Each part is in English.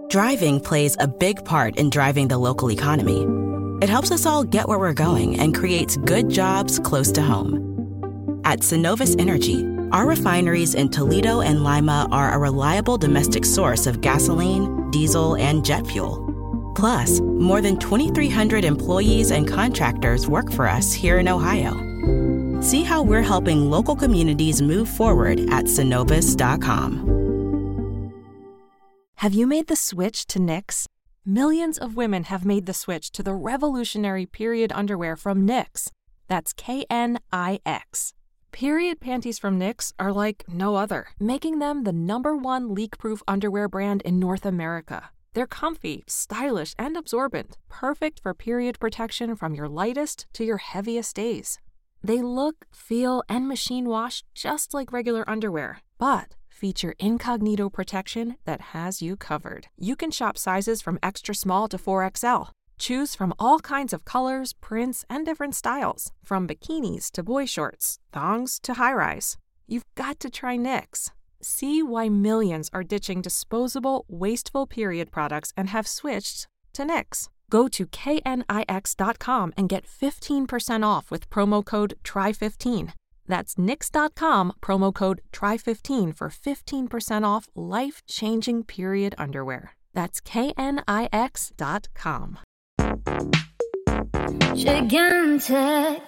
Driving plays a big part in driving the local economy. It helps us all get where we're going and creates good jobs close to home. At Synovus Energy, our refineries in Toledo and Lima are a reliable domestic source of gasoline, diesel, and jet fuel. Plus, more than 2,300 employees and contractors work for us here in Ohio. See how we're helping local communities move forward at Synovus.com. Have you made the switch to Knix? Millions of women have made the switch to the revolutionary period underwear from Knix. That's Knix. Period panties from Knix are like no other, making them the #1 leak-proof underwear brand in North America. They're comfy, stylish, and absorbent, perfect for period protection from your lightest to your heaviest days. They look, feel, and machine wash just like regular underwear, but feature incognito protection that has you covered. You can shop sizes from extra small to 4XL. Choose from all kinds of colors, prints, and different styles, from bikinis to boy shorts, thongs to high-rise. You've got to try Knix. See why millions are ditching disposable, wasteful period products and have switched to Knix. Go to knix.com and get 15% off with promo code TRY15. That's Knix.com, promo code TRY15 for 15% off life-changing period underwear. That's knix.com. Gigantic.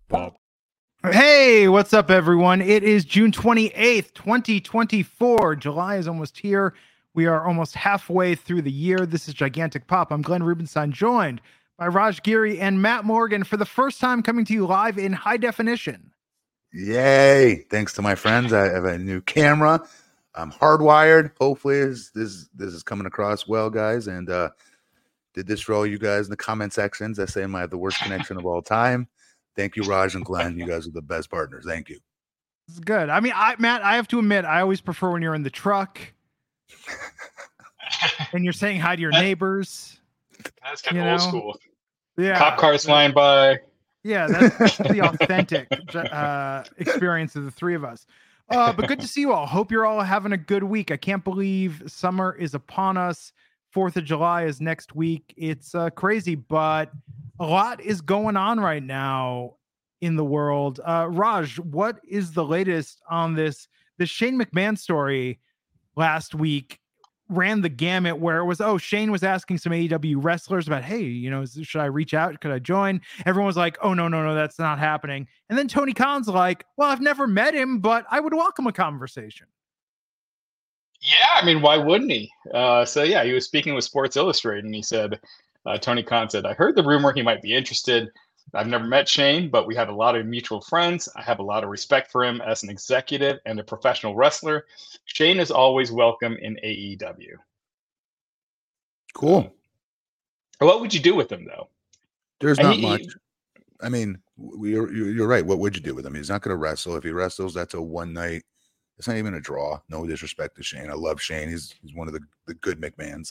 Hey, what's up, everyone? It is June 28th, 2024. July is almost here. We are almost halfway through the year. This is Gigantic Pop. I'm Glenn Rubenstein, joined by Raj Giri and Matt Morgan for the first time coming to you live in high definition. Yay. Thanks to my friends. I have a new camera. I'm hardwired. Hopefully this is coming across well, guys. And did this for all you guys in the comment sections that say I have the worst connection of all time. Thank you, Raj and Glenn. You guys are the best partners. Thank you. This is good. I mean, Matt, I have to admit, I always prefer when you're in the truck and you're saying hi to your neighbors. That's kind of old school. Yeah. Cop cars flying by. Yeah, that's the authentic experience of the three of us. But good to see you all. Hope you're all having a good week. I can't believe summer is upon us. 4th of July is next week. It's crazy, but a lot is going on right now in the world. Raj, what is the latest on this? The Shane McMahon story last week ran the gamut where it was, Shane was asking some AEW wrestlers about, hey, should I reach out? Could I join? Everyone was like, oh, no, that's not happening. And then Tony Khan's like, well, I've never met him, but I would welcome a conversation. Yeah, I mean, why wouldn't he? He was speaking with Sports Illustrated, and he said, Tony Khan said, I heard the rumor he might be interested. I've never met Shane, but we have a lot of mutual friends. I have a lot of respect for him as an executive and a professional wrestler. Shane is always welcome in AEW. Cool. What would you do with him, though? There's not much. I mean, you're right. What would you do with him? He's not going to wrestle. If he wrestles, that's a one night. It's not even a draw. No disrespect to Shane. I love Shane. He's one of the good McMahons.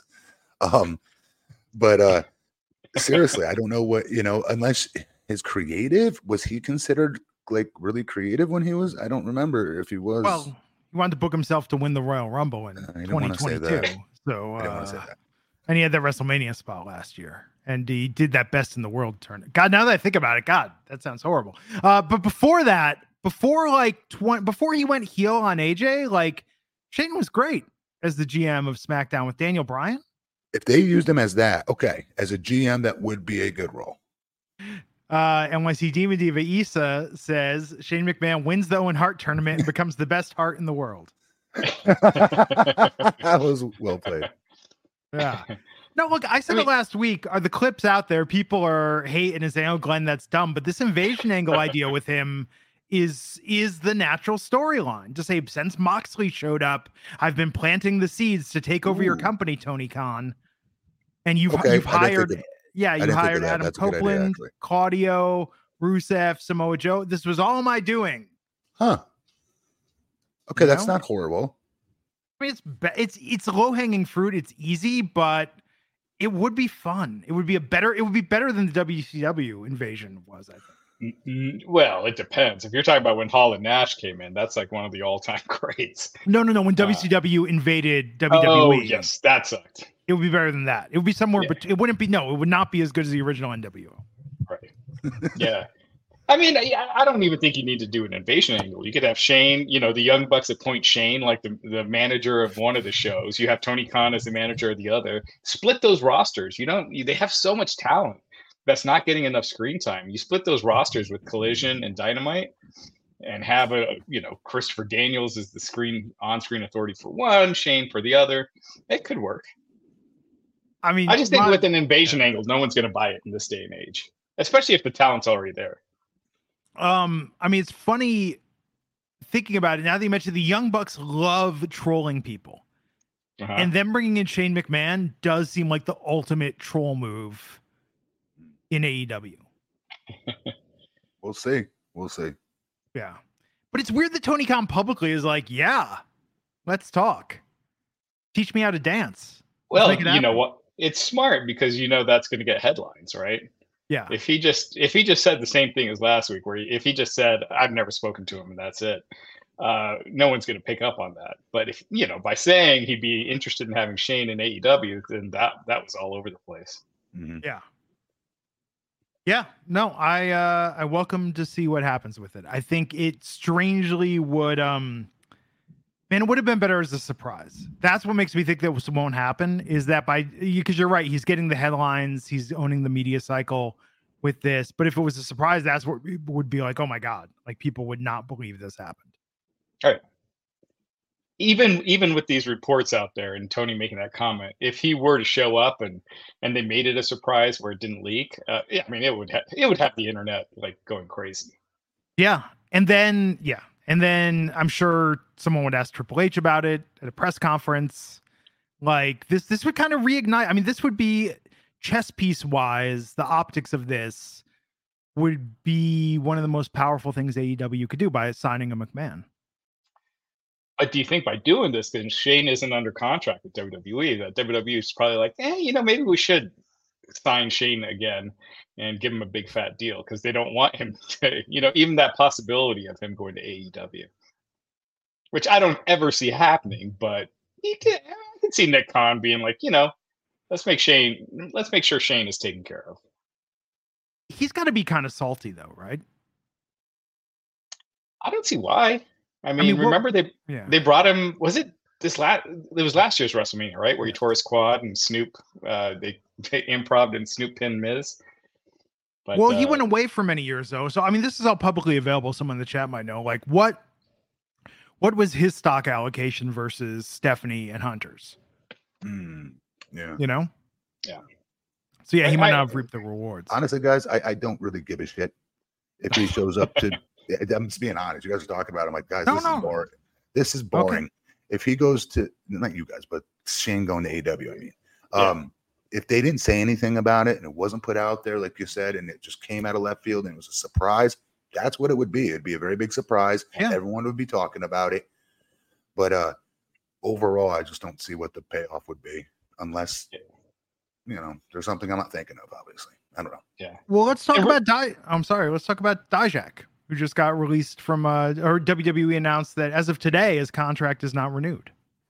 But seriously, I don't know what, unless his creative, was he considered like really creative when he was? I don't remember if he was. Well, he wanted to book himself to win the Royal Rumble in 2022. So, I didn't want to say that. And he had that WrestleMania spot last year. And he did that best in the world tournament. God, now that I think about it, God, that sounds horrible. But before that, before he went heel on AJ, Shane was great as the GM of SmackDown with Daniel Bryan. If they used him as that, okay, as a GM, that would be a good role. NYC Demon Diva Issa says Shane McMahon wins the Owen Hart tournament and becomes the best Hart in the world. That was well played. Yeah. No, look, I said it last week. Are the clips out there? People are hating and saying, "Oh, Glenn, that's dumb." But this invasion angle idea with him is the natural storyline. To say, since Moxley showed up, I've been planting the seeds to take over your company, Tony Khan. And you've hired, you hired Adam Copeland, Claudio, Rusev, Samoa Joe. This was all my doing. Huh. Okay, that's not horrible. I mean, it's low hanging fruit. It's easy, but it would be fun. It would be better than the WCW invasion was, I think. Well, it depends. If you're talking about when Hall and Nash came in, that's like one of the all-time greats. No. When WCW invaded WWE. Oh, yes, that sucked. It would be better than that. It would be somewhere, Yeah. but it would not be as good as the original NWO. Right. Yeah. I mean, I don't even think you need to do an invasion angle. You could have Shane, the Young Bucks appoint Shane like the manager of one of the shows. You have Tony Khan as the manager of the other. Split those rosters. They have so much talent that's not getting enough screen time. You split those rosters with Collision and Dynamite and have Christopher Daniels as the on-screen authority for one, Shane for the other. It could work. I mean, I just think with an invasion angle, no one's going to buy it in this day and age, especially if the talent's already there. I mean, it's funny thinking about it now that you mentioned the Young Bucks love trolling people, and them bringing in Shane McMahon does seem like the ultimate troll move in AEW. We'll see. Yeah, but it's weird that Tony Khan publicly is like, "Yeah, let's teach me how to dance." Well, you know what? It's smart because that's going to get headlines, right? Yeah. If he just said the same thing as last week, where if he just said, "I've never spoken to him," and that's it, no one's going to pick up on that. But if by saying he'd be interested in having Shane in AEW, then that was all over the place. Mm-hmm. Yeah. Yeah. No, I welcome to see what happens with it. I think it strangely would man, it would have been better as a surprise. That's what makes me think that won't happen, is that because you're right, he's getting the headlines, he's owning the media cycle with this. But if it was a surprise, that's what would be like, oh my God, like people would not believe this happened. All right. Even with these reports out there and Tony making that comment, if he were to show up and they made it a surprise where it didn't leak, I mean, it would have the internet like going crazy. Yeah. And then I'm sure someone would ask Triple H about it at a press conference. Like this would kind of reignite. I mean, this would be chess piece wise. The optics of this would be one of the most powerful things AEW could do by signing a McMahon. But do you think by doing this, then Shane isn't under contract with WWE, that WWE is probably like, maybe we should sign Shane again and give him a big fat deal because they don't want him to, even that possibility of him going to AEW, which I don't ever see happening. But I can see Nick Khan being like, let's make sure Shane is taken care of. He's got to be kind of salty though, right? I don't see why. I mean remember they brought him. Was it it was last year's WrestleMania, right? Where he tore his quad and Snoop, they improv and Snoop pinned Miz. But, he went away for many years though. So I mean, this is all publicly available. Someone in the chat might know. Like what was his stock allocation versus Stephanie and Hunter's? Yeah. Yeah. So yeah, he might not have reaped the rewards. Honestly, guys, I don't really give a shit if he shows up to. I'm just being honest. You guys are talking about it. I'm like, guys, this is boring. This is boring. Okay. If he goes to, not you guys, but Shane going to AEW, I mean, if they didn't say anything about it and it wasn't put out there, like you said, and it just came out of left field and it was a surprise, that's what it would be. It'd be a very big surprise. Yeah. Everyone would be talking about it. But overall, I just don't see what the payoff would be unless, there's something I'm not thinking of, obviously. I don't know. Yeah. Well, let's talk about let's talk about Dijak, who just got released from or WWE announced that as of today, his contract is not renewed.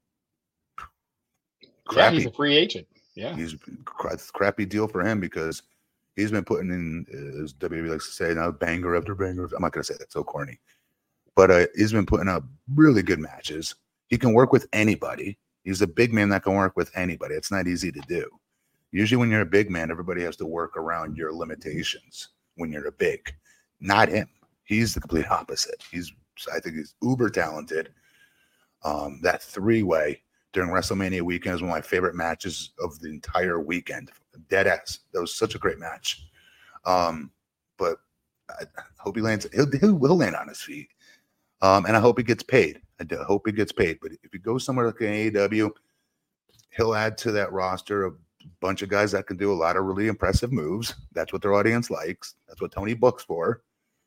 Crappy. Yeah, he's a free agent. Yeah. He's a crappy deal for him because he's been putting in, as WWE likes to say, now banger after banger. I'm not going to say that, so corny. But he's been putting up really good matches. He can work with anybody. He's a big man that can work with anybody. It's not easy to do. Usually when you're a big man, everybody has to work around your limitations when you're a big. Not him. He's the complete opposite. I think he's uber talented. That three-way during WrestleMania weekend is one of my favorite matches of the entire weekend. Dead ass. That was such a great match. But I hope he lands. He'll land on his feet. And I hope he gets paid. I hope he gets paid. But if he goes somewhere like an AEW, he'll add to that roster a bunch of guys that can do a lot of really impressive moves. That's what their audience likes. That's what Tony books for.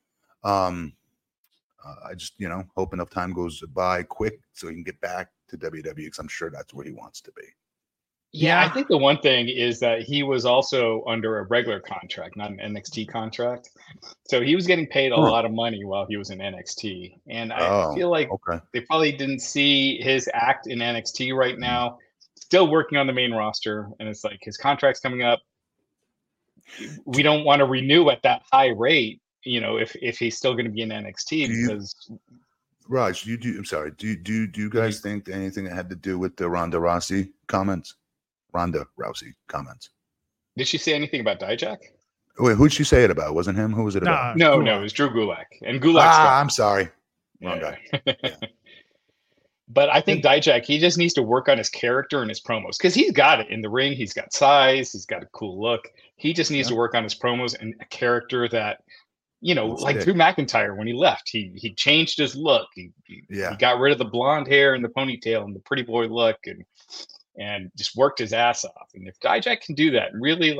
I just, hope enough time goes by quick so he can get back to WWE because I'm sure that's where he wants to be. Yeah, I think the one thing is that he was also under a regular contract, not an NXT contract. So he was getting paid a lot of money while he was in NXT. And I feel like they probably didn't see his act in NXT right now still working on the main roster, and it's like his contract's coming up. We don't want to renew at that high rate, if he's still going to be in NXT because. Raj, I'm sorry. Do you guys think anything that had to do with the Ronda Rousey comments? Did she say anything about Dijak? Wait, who'd she say it about? Wasn't him? Who was it about? No, it was Drew Gulak. And Gulak. I'm sorry. Wrong guy. Yeah. But I think Dijak, he just needs to work on his character and his promos because he's got it in the ring. He's got size. He's got a cool look. He just needs to work on his promos and a character that, like Drew McIntyre when he left, he changed his look. He got rid of the blonde hair and the ponytail and the pretty boy look and just worked his ass off. And if Dijak can do that and really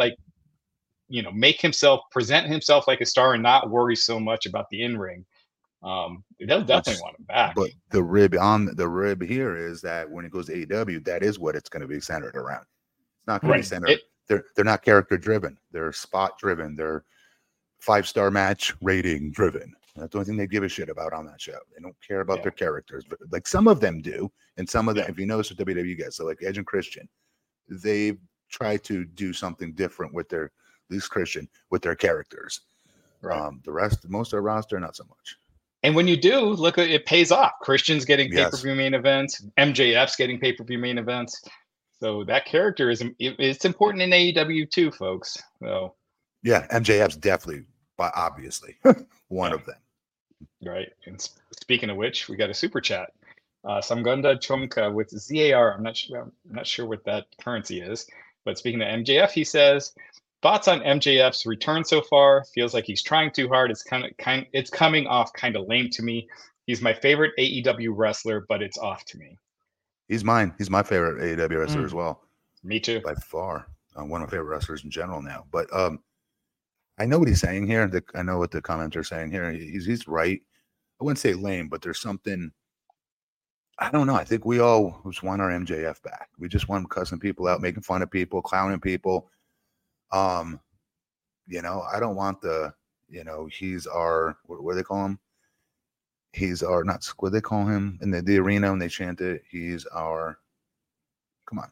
present himself like a star and not worry so much about the in-ring, they'll definitely want him back. But the rib here is that when it goes to AEW, that is what it's going to be centered around. It's not going to be centered. They're not character driven. They're spot driven. They're 5-star match rating driven. That's the only thing they give a shit about on that show. They don't care about their characters, but like some of them do, and some of them, if you notice with WWE guys, so like Edge and Christian, they try to do something different with their, at least Christian, with their characters. Right. The rest, most of the roster, not so much. And when you do, look, it pays off. Christian's getting pay-per-view main events. MJF's getting pay-per-view main events. So that character it's important in AEW too, folks. So yeah, MJF's definitely, obviously, one of them. Right. And speaking of which, we got a super chat. Samgunda Chomka with ZAR. I'm not sure what that currency is, but speaking of MJF, he says, thoughts on MJF's return so far? Feels like he's trying too hard. It's it's coming off kind of lame to me. He's my favorite AEW wrestler, but it's off to me. He's mine. He's my favorite AEW wrestler as well. Me too. By far. One of my favorite wrestlers in general now. But I know what he's saying here. I know what the commenter is saying here. He's right. I wouldn't say lame, but there's something. I don't know. I think we all just want our MJF back. We just want him cussing people out, making fun of people, clowning people. I don't want he's our, what do they call him? He's our, not, what do they call him in the arena when they chant it? He's our, come on.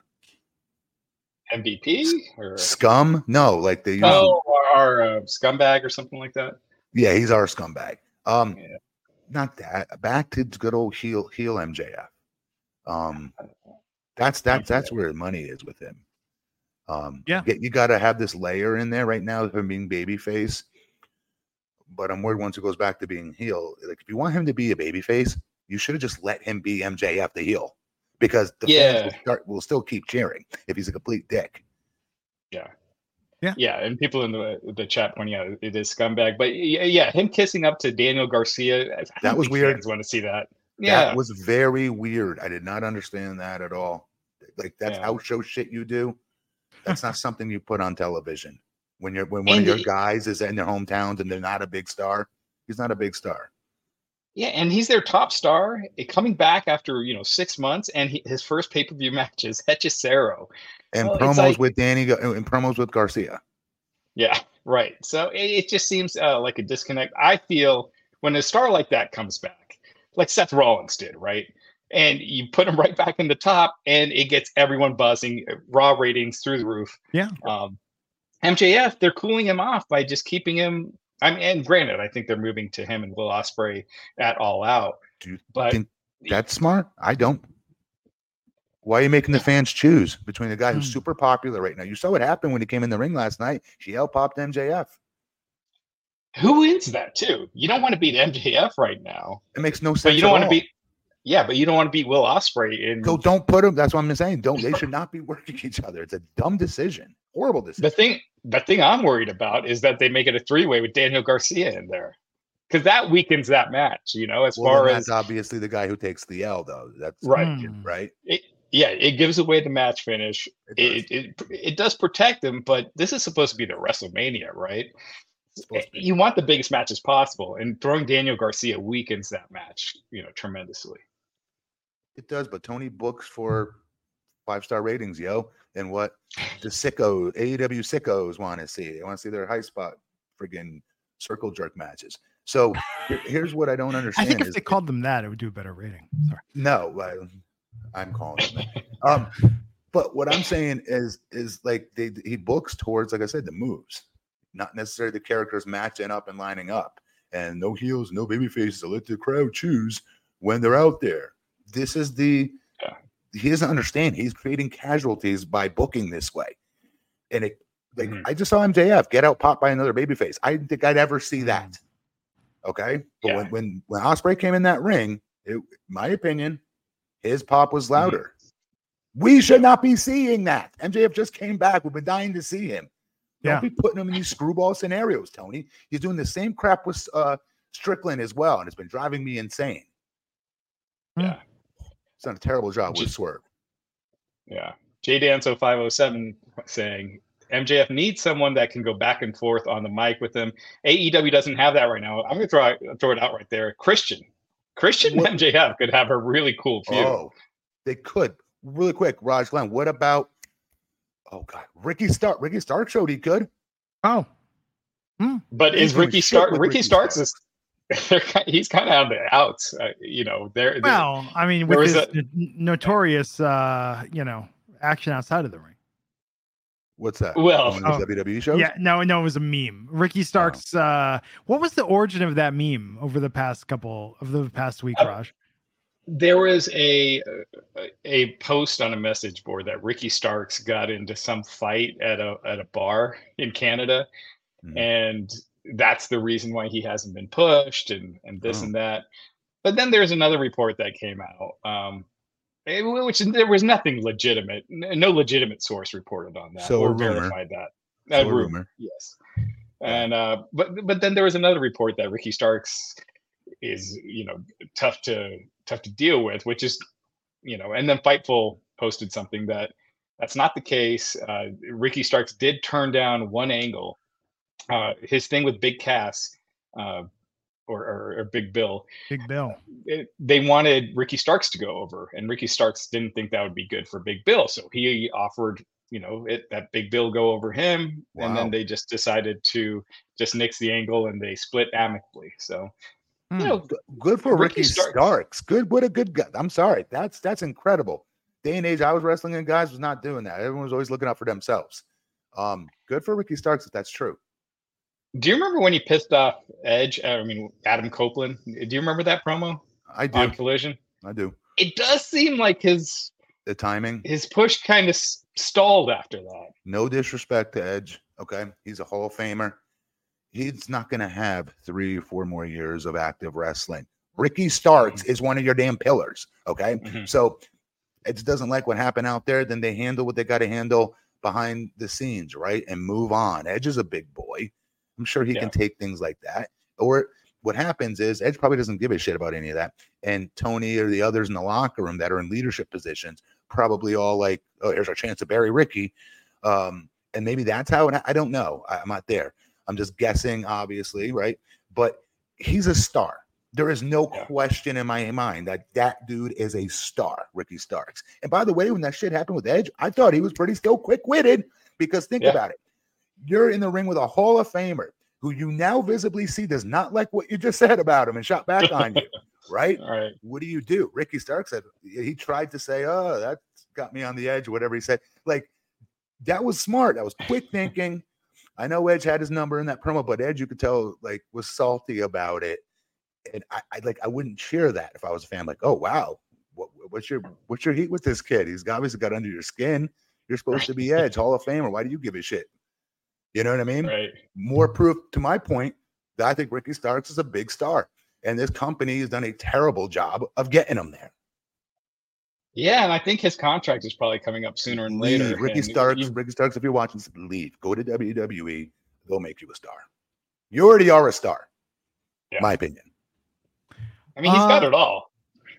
MVP or scum? No, like they use our scumbag or something like that. Yeah, he's our scumbag. Not that. Back to good old heel MJF. That's where the money is with him. You got to have this layer in there right now of him being babyface. But I'm worried once it goes back to being heel. Like if you want him to be a babyface, you should have just let him be MJF the heel, because the fans will still keep cheering if he's a complete dick. Yeah, and people in the chat pointing out it is scumbag, but him kissing up to Daniel Garcia, that was weird. Fans want to see that. That was very weird. I did not understand that at all. Like that's house show shit you do. That's not something you put on television. When one of your guys is in their hometowns and they're not a big star, he's not a big star. Yeah, and he's their top star, coming back after 6 months, and his first pay-per-view match is Hechicero. And promos with Danny and promos with Garcia. Yeah, right. So it just seems like a disconnect. I feel when a star like that comes back, like Seth Rollins did, right? And you put him right back in the top, and it gets everyone buzzing, Raw ratings through the roof. Yeah. MJF, they're cooling him off by just keeping him. And granted, I think they're moving to him and Will Ospreay at All Out. Do you think that's smart? I don't. Why are you making the fans choose between a guy who's super popular right now? You saw what happened when he came in the ring last night. She popped MJF. Who wins that too? You don't want to beat MJF right now. It makes no sense. But you don't want to beat. Yeah, but you don't want to beat Will Ospreay. So don't put them. That's what I'm saying. They should not be working each other. It's a dumb decision. Horrible decision. The thing I'm worried about is that they make it a 3-way with Daniel Garcia in there, because that weakens that match. That's obviously the guy who takes the L, though. That's right. Right. It gives away the match finish. It does protect them, but this is supposed to be the WrestleMania, right? You want the biggest matches possible, and throwing Daniel Garcia weakens that match, tremendously. It does, but Tony books for 5-star ratings, yo. And what the AEW sickos want to see. They want to see their high spot friggin' circle jerk matches. So here's what I don't understand. I think if they called them that, it would do a better rating. Sorry. No, I'm calling them that. But what I'm saying is like he books towards, like I said, the moves, not necessarily the characters matching up and lining up. And no heels, no baby faces. So let the crowd choose when they're out there. This is he doesn't understand. He's creating casualties by booking this way. And I just saw MJF get out popped by another babyface. I didn't think I'd ever see that. Okay. But when Ospreay came in that ring, my opinion, his pop was louder. We should not be seeing that. MJF just came back. We've been dying to see him. Don't be putting him in these screwball scenarios, Tony. He's doing the same crap with Strickland as well, and it's been driving me insane. Yeah. He's done a terrible job with Swerve. Yeah. JDanso 507 saying MJF needs someone that can go back and forth on the mic with him. AEW doesn't have that right now. I'm going to throw it out right there. Christian and MJF could have a really cool feud. Oh, they could. Really quick, Raj Glenn, what about Ricky Stark? Ricky Stark showed he could. Oh. But is Ricky Starks is he's kind of on the outs, Well, I mean, with his notorious, action outside of the ring. What's that? Well, WWE shows? Yeah, no, it was a meme. Ricky Starks. What was the origin of that meme over the past week, Raj? There was a post on a message board that Ricky Starks got into some fight at a bar in Canada, and that's the reason why he hasn't been pushed and this and that. But then there's another report that came out, which there was nothing legitimate, no legitimate source reported on that or verified that. So rumor, yes. And but then there was another report that Ricky Starks is tough to deal with, which is and then Fightful posted something that's not the case. Ricky Starks did turn down one angle. His thing with Big Cass or Big Bill. They wanted Ricky Starks to go over, and Ricky Starks didn't think that would be good for Big Bill, so he offered that Big Bill go over him. Wow. And then they just decided to just nix the angle, and they split amicably. So good for Ricky Starks. Good, what a good guy. I'm sorry, that's incredible. Day and age I was wrestling in, guys, was not doing that. Everyone was always looking out for themselves. Good for Ricky Starks if that's true. Do you remember when he pissed off Edge? Adam Copeland. Do you remember that promo? I do. On Collision. I do. It does seem like the timing, his push kind of stalled after that. No disrespect to Edge. Okay, he's a Hall of Famer. He's not going to have 3 or 4 more years of active wrestling. Ricky Starks is one of your damn pillars. Okay, so Edge doesn't like what happened out there. Then they handle what they got to handle behind the scenes, right, and move on. Edge is a big boy. I'm sure he can take things like that. Or what happens is Edge probably doesn't give a shit about any of that. And Tony or the others in the locker room that are in leadership positions probably all like, oh, here's our chance to bury Ricky. And maybe that's how I don't know. I'm not there. I'm just guessing, obviously, right? But he's a star. There is no question in my mind that dude is a star, Ricky Starks. And by the way, when that shit happened with Edge, I thought he was pretty still quick-witted, because think about it. You're in the ring with a Hall of Famer who you now visibly see does not like what you just said about him and shot back on you, right? All right. What do? Ricky Starks said he tried to say, oh, that got me on the edge, or whatever he said. Like, that was smart. That was quick thinking. I know Edge had his number in that promo, but Edge, you could tell, like, was salty about it. And I wouldn't cheer that if I was a fan. Like, oh, wow, what's your heat with this kid? He's obviously got under your skin. You're supposed to be Edge, Hall of Famer. Why do you give a shit? You know what I mean? Right. More proof to my point that I think Ricky Starks is a big star, and this company has done a terrible job of getting him there. Yeah, and I think his contract is probably coming up sooner and later. Ricky Starks, if you're watching, leave. Go to WWE. They'll make you a star. You already are a star. Yeah. My opinion. I mean, he's got it all.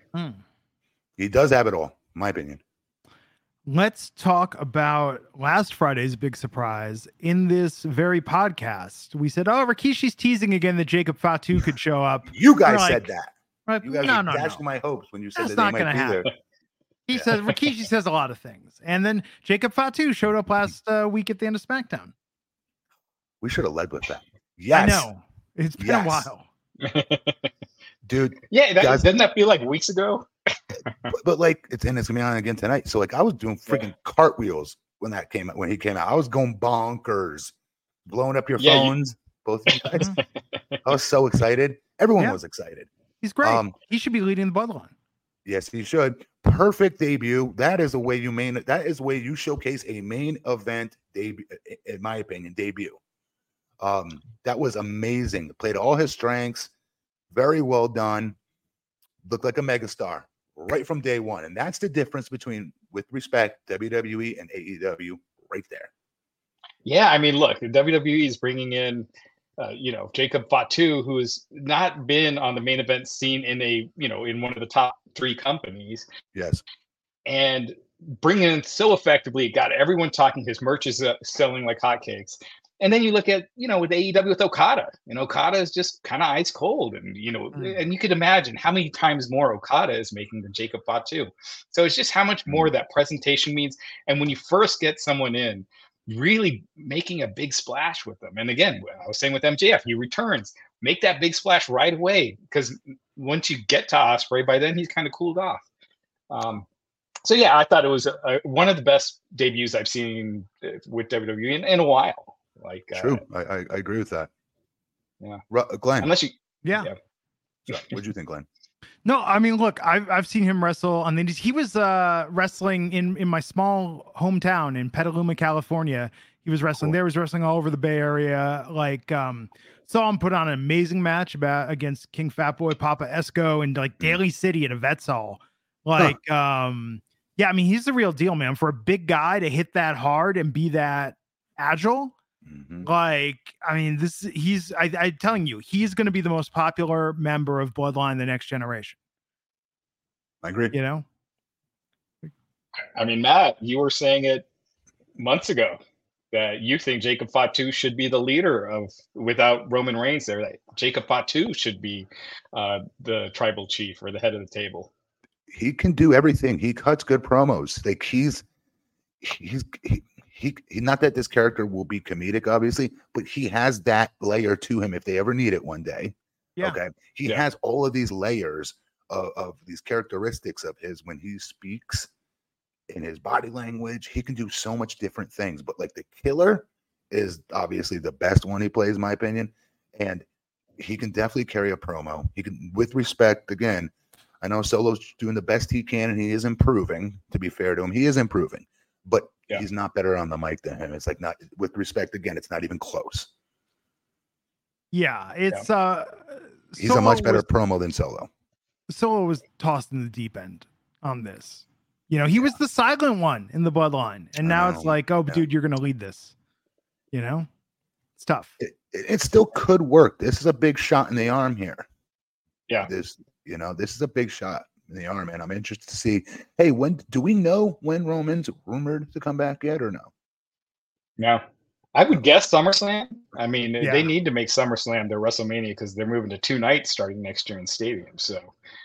He does have it all, my opinion. Let's talk about last Friday's big surprise. In this very podcast, we said, oh, Rikishi's teasing again that Jacob Fatu could show up. You guys said that. Right? You guys dashed my hopes when you said that's that not they might be happen. there. He says, Rikishi says a lot of things. And then Jacob Fatu showed up last week at the end of SmackDown. We should have led with that. Yes. I know. It's been a while. Dude. Yeah, doesn't that feel like weeks ago? but like it's gonna be on again tonight. So like I was doing freaking cartwheels when he came out. I was going bonkers, blowing up your phones. Both of you guys. I was so excited. Everyone was excited. He's great. He should be leading the bloodline. Yes, he should. Perfect debut. That is the way you showcase a main event debut, in my opinion, debut. That was amazing. Played all his strengths. Very well done. Looked like a megastar right from day one. And that's the difference between, with respect, WWE and AEW right there. Yeah, I mean, look, WWE is bringing in, Jacob Fatu, who has not been on the main event scene in one of the top 3 companies. Yes. And bringing in so effectively, got everyone talking. His merch is selling like hotcakes. And then you look at, with AEW with Okada, and Okada is just kind of ice cold. And, and you could imagine how many times more Okada is making than Jacob Fatu. So it's just how much more that presentation means. And when you first get someone in, really making a big splash with them. And again, I was saying with MJF, he returns, make that big splash right away. Because once you get to Ospreay, by then he's kind of cooled off. So yeah, I thought it was one of the best debuts I've seen with WWE in a while. Like true, I agree with that. Yeah, Glenn. Unless you, what do you think, Glenn? No, I mean, look, I've seen him wrestle on the Indies. He was wrestling in my small hometown in Petaluma, California. He was wrestling there. He was wrestling all over the Bay Area. Like, saw him put on an amazing match against King Fatboy, Papa Esco, and like Daly City at a Vets Hall. Like, yeah, I mean, he's the real deal, man. For a big guy to hit that hard and be that agile. Like, I mean, I'm telling you, he's going to be the most popular member of Bloodline the next generation. I agree. I mean, Matt, you were saying it months ago that you think Jacob Fatu should be the leader without Roman Reigns there. That Jacob Fatu should be the tribal chief or the head of the table. He can do everything. He cuts good promos. Like he's not that this character will be comedic, obviously, but he has that layer to him if they ever need it one day. Yeah. Okay. He has all of these layers of these characteristics of his when he speaks in his body language. He can do so much different things, but like the Killer is obviously the best one he plays, in my opinion. And he can definitely carry a promo. He can, with respect, again, I know Solo's doing the best he can and he is improving. To be fair to him, he is improving, but he's not better on the mic than him. It's like, not with respect, again, it's not even close. Yeah, it's he's a much better promo than Solo. Solo was tossed in the deep end on this. He was the silent one in the Bloodline, and now it's like, dude, you're gonna lead this. It's tough. It still could work. This is a big shot in the arm here. Yeah, this is a big shot in the arm, and I'm interested to see. Hey, when do we know when Roman's rumored to come back yet, or no? No, I would guess SummerSlam. I mean, they need to make SummerSlam their WrestleMania because they're moving to 2 nights starting next year in stadium. So,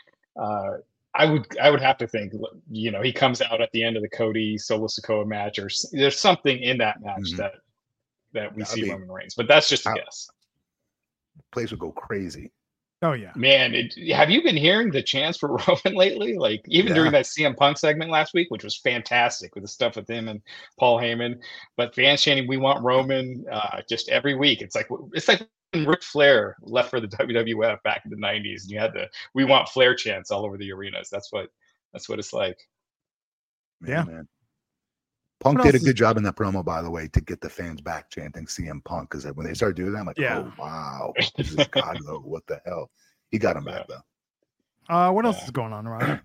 I would have to think, he comes out at the end of the Cody Solo Sikoa match, or there's something in that match that we see Roman Reigns, but that's just a guess. Place would go crazy. Oh yeah, man. Have you been hearing the chants for Roman lately? Like even during that CM Punk segment last week, which was fantastic with the stuff with him and Paul Heyman, but fans chanting, "We want Roman," just every week. It's like when Ric Flair left for the WWF back in the '90s, and you had the "We want Flair" chants all over the arenas. That's what it's like. Man. Punk did a good job in that promo, by the way, to get the fans back chanting CM Punk, because when they started doing that, I'm like, oh wow, this is Chicago. What the hell? He got him back though. What else is going on, Ryan?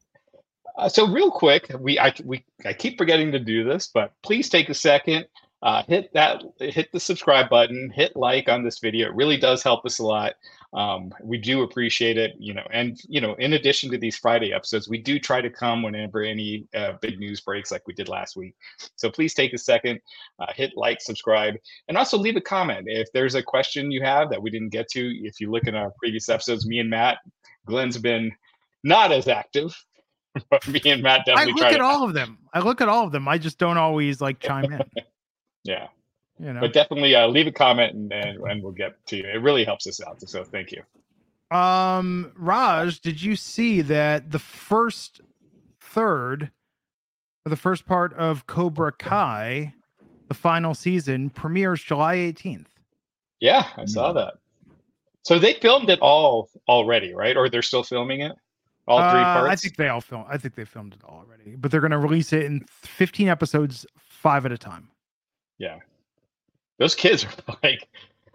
So real quick, I keep forgetting to do this, but please take a second, hit the subscribe button, hit like on this video. It really does help us a lot. We do appreciate it, and in addition to these Friday episodes, we do try to come whenever any big news breaks like we did last week. So please take a second, hit like, subscribe, and also leave a comment. If there's a question you have that we didn't get to, if you look in our previous episodes, me and Matt, Glenn's been not as active, but me and Matt definitely I look at all of them. I just don't always chime in. Yeah. But definitely leave a comment and we'll get to you. It really helps us out. So thank you. Raj, did you see that the first third or the first part of Cobra Kai, the final season, premieres July 18th? Yeah, I saw that. So they filmed it all already, right? Or they're still filming it? All three parts? I think they filmed it all already, but they're going to release it in 15 episodes, 5 at a time. Yeah. Those kids are like,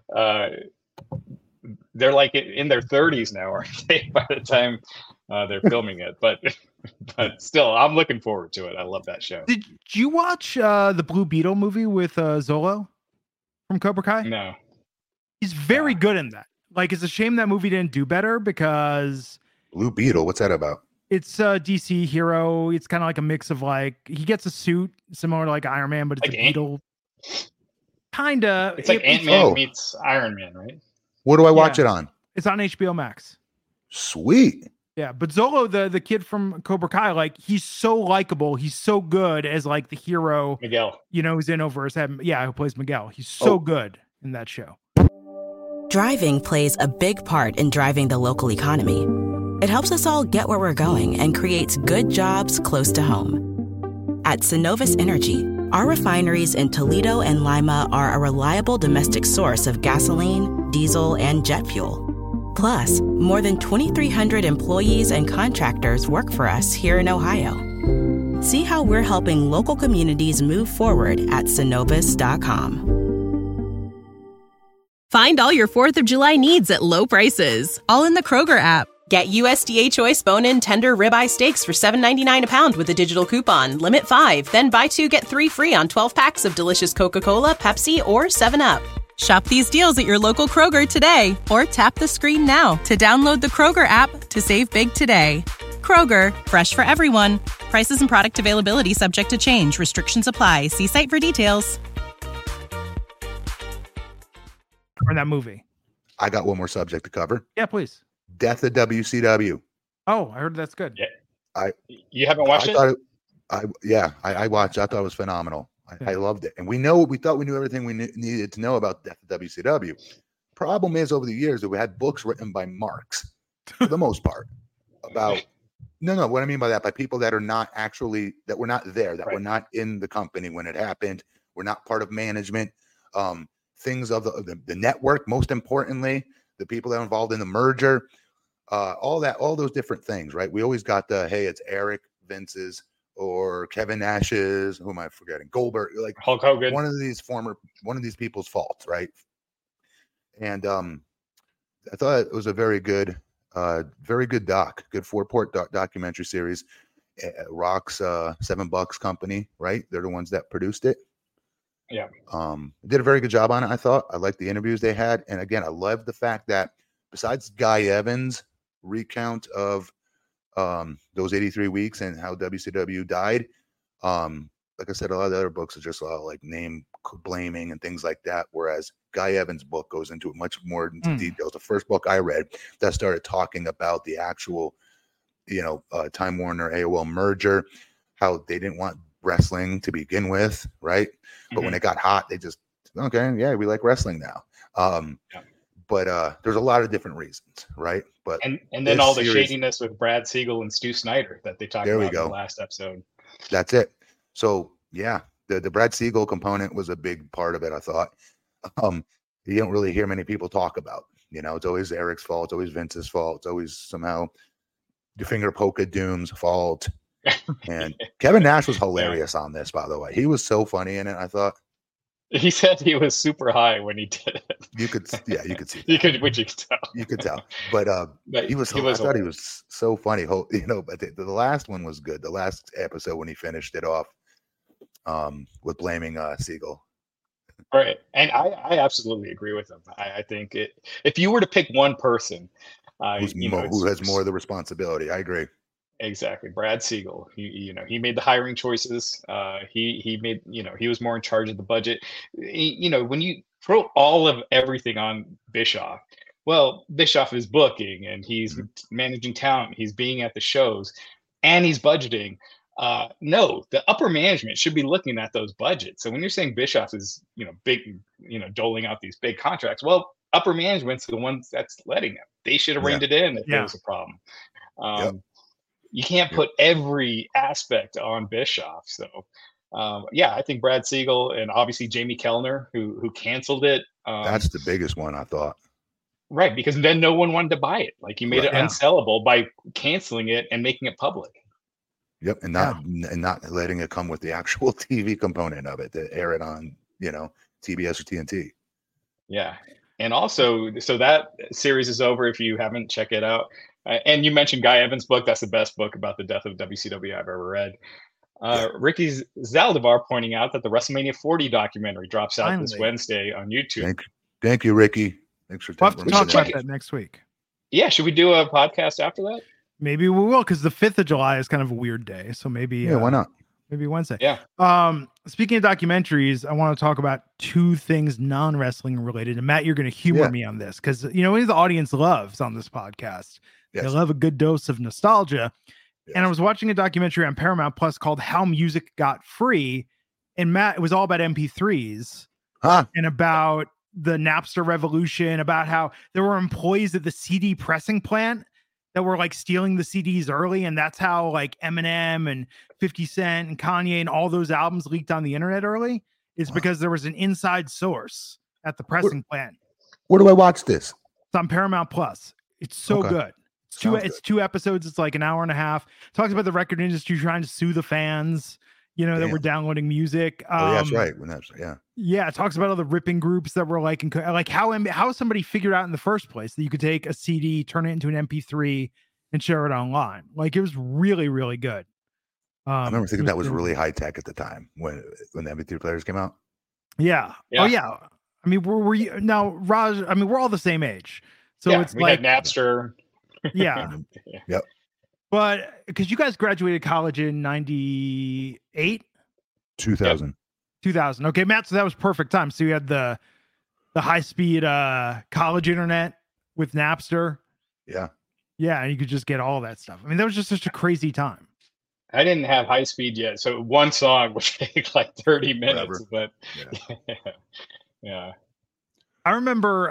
they're like in their 30s now, aren't they? By the time they're filming it, but still, I'm looking forward to it. I love that show. Did you watch the Blue Beetle movie with Zolo from Cobra Kai? No. He's very good in that. Like, it's a shame that movie didn't do better because Blue Beetle, what's that about? it's a DC hero. It's kind of like a mix of like he gets a suit similar to like Iron Man, but it's Like a beetle. Kinda. It's like Ant-Man meets Iron Man, right? Where do I watch it on? It's on HBO Max. Sweet. Yeah, but Zolo, the kid from Cobra Kai, like he's so likable. He's so good as like the hero. Miguel. You know, who's in over his head. Yeah, who plays Miguel. He's so good in that show. Driving plays a big part in driving the local economy. It helps us all get where we're going and creates good jobs close to home. At Synovus Energy, our refineries in Toledo and Lima are a reliable domestic source of gasoline, diesel, and jet fuel. Plus, more than 2,300 employees and contractors work for us here in Ohio. See how we're helping local communities move forward at Synovus.com. Find all your 4th of July needs at low prices, all in the Kroger app. Get USDA Choice bone-in tender ribeye steaks for $7.99 a pound with a digital coupon. Limit 5, then buy 2, get 3 free on 12 packs of delicious Coca-Cola, Pepsi, or 7-Up. Shop these deals at your local Kroger today, or tap the screen now to download the Kroger app to save big today. Kroger, fresh for everyone. Prices and product availability subject to change. Restrictions apply. See site for details. Or in that movie. I got one more subject to cover. Yeah, please. Death of WCW. Oh, I heard that's good. Yeah. You haven't watched it? I watched. I thought it was phenomenal. I loved it. And we thought we knew everything we needed to know about Death of WCW. Problem is, over the years, that we had books written by marks, for the most part, about what I mean by that, by people that are not actually, that were not there, that were not in the company when it happened, were not part of management, things of the network, most importantly, the people that are involved in the merger, all those different things, right? We always got hey, it's Eric, Vince's, or Kevin Nash's, who am I forgetting? Goldberg, like Hulk Hogan. One of these people's faults, right? And I thought it was a very good doc, good 4-part documentary series. Rock's $7 company, right? They're the ones that produced it. Yeah. Did a very good job on it, I thought. I liked the interviews they had. And again, I love the fact that besides Guy Evans' recount of those 83 weeks and how WCW died, like I said, a lot of the other books are just like name blaming and things like that. Whereas Guy Evans' book goes into it much more into details. The first book I read that started talking about the actual, Time Warner AOL merger, how they didn't want wrestling to begin with, right? But when it got hot, they just we like wrestling now. But there's a lot of different reasons, right? But and then all the shadiness with Brad Siegel and Stu Snyder that they talked about in the last episode. That's it. So yeah, the Brad Siegel component was a big part of it, I thought. You don't really hear many people talk about. It's always Eric's fault, it's always Vince's fault, it's always somehow the finger poke of Doom's fault. And Kevin Nash was hilarious on this, by the way. He was so funny in it, I thought. He said he was super high when he did it. You could see that. you could tell. You could tell. But I thought he was so funny. But the last one was good. The last episode when he finished it off with blaming Siegel. Right. And I absolutely agree with him. I think if you were to pick one person who has more of the responsibility, I agree. Exactly. Brad Siegel, he made the hiring choices. He made, he was more in charge of the budget. When you throw all of everything on Bischoff, well, Bischoff is booking and he's managing talent. He's being at the shows and he's budgeting. No, the upper management should be looking at those budgets. So when you're saying Bischoff is, big, doling out these big contracts, well, upper management's the ones that's letting them. They should have reined it in if there was a problem. You can't put every aspect on Bischoff. So, I think Brad Siegel and obviously Jamie Kellner, who canceled it. That's the biggest one, I thought. Right, because then no one wanted to buy it. Like you made it unsellable by canceling it and making it public. Yep, and not letting it come with the actual TV component of it to air it on, TBS or TNT. Yeah, and also, so that series is over if you haven't checked it out. And you mentioned Guy Evans' book. That's the best book about the death of WCW I've ever read. Ricky Zaldivar pointing out that the WrestleMania 40 documentary drops out this Wednesday on YouTube. Thank you, Ricky. Thanks for we'll have to talk about that next week. Yeah, should we do a podcast after that? Maybe we will, because the 5th of July is kind of a weird day. So maybe why not? Maybe Wednesday. Yeah. Speaking of documentaries, I want to talk about 2 things non-wrestling related. And Matt, you're going to humor me on this, because the audience loves on this podcast. Yes. They love a good dose of nostalgia. Yes. And I was watching a documentary on Paramount Plus called How Music Got Free. And Matt, it was all about MP3s and about the Napster revolution, about how there were employees at the CD pressing plant that were like stealing the CDs early. And that's how like Eminem and 50 Cent and Kanye and all those albums leaked on the internet early, is because there was an inside source at the pressing plant. Where do I watch this? It's on Paramount Plus. It's so good. It's 2 episodes. It's like an hour and a half. Talks about the record industry trying to sue the fans, that were downloading music. That's right. Yeah. It talks about all the ripping groups that were like how somebody figured out in the first place that you could take a CD, turn it into an MP3 and share it online. Like it was really, really good. I remember thinking that was really high tech at the time when the MP3 players came out. Yeah. Oh yeah. I mean, were you now, Raj? I mean, we're all the same age, so it's we like had Napster. Yeah. Yep. But because you guys graduated college in 98? 2000. 2000. Okay, Matt, so that was perfect time. So you had the high-speed college internet with Napster. Yeah. Yeah, and you could just get all that stuff. I mean, that was just such a crazy time. I didn't have high speed yet, so one song would take like 30 minutes. But yeah. I remember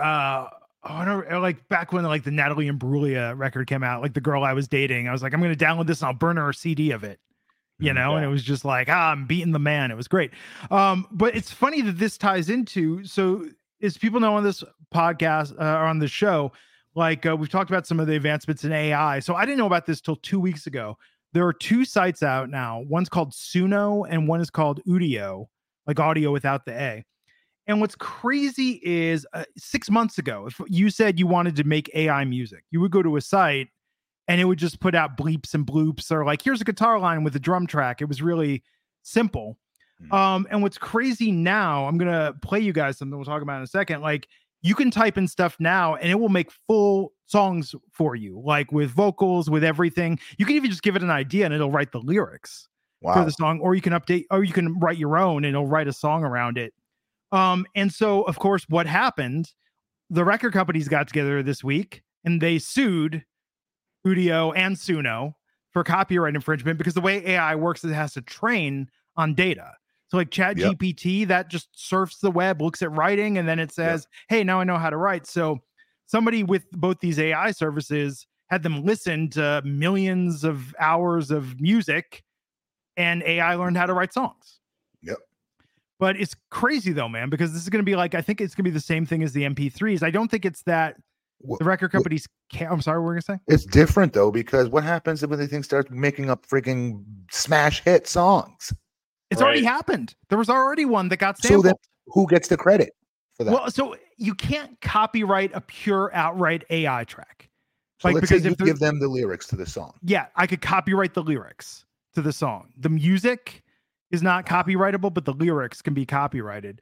like back when like the Natalie Imbruglia record came out, like the girl I was dating, I was like, I'm going to download this and I'll burn her a CD of it, and it was just like, I'm beating the man. It was great. But it's funny that this ties into, so as people know on this podcast, on the show, like we've talked about some of the advancements in AI. So I didn't know about this till 2 weeks ago. There are 2 sites out now. One's called Suno and one is called Udio, like audio without the A. And what's crazy is 6 months ago, if you said you wanted to make AI music, you would go to a site and it would just put out bleeps and bloops, or like, here's a guitar line with a drum track. It was really simple. And what's crazy now, I'm going to play you guys something we'll talk about in a second. Like you can type in stuff now and it will make full songs for you, like with vocals, with everything. You can even just give it an idea and it'll write the lyrics for the song, or you can update, or you can write your own and it'll write a song around it. And so, of course, what happened, the record companies got together this week and they sued Udio and Suno for copyright infringement, because the way AI works, it has to train on data. So like ChatGPT, that just surfs the web, looks at writing, and then it says, hey, now I know how to write. So somebody with both these AI services had them listen to millions of hours of music, and AI learned how to write songs. Yep. But it's crazy though, man, because this is going to be like, I think it's going to be the same thing as the MP3s. I don't think it's that the record companies can't. I'm sorry, what were you going to say? It's different though, because what happens when they start making up freaking smash hit songs? It's already happened. There was already one that got sampled. So then who gets the credit for that? Well, so you can't copyright a pure outright AI track. So like, because if you give them the lyrics to the song. Yeah, I could copyright the lyrics to the song. The music is not copyrightable, but the lyrics can be copyrighted.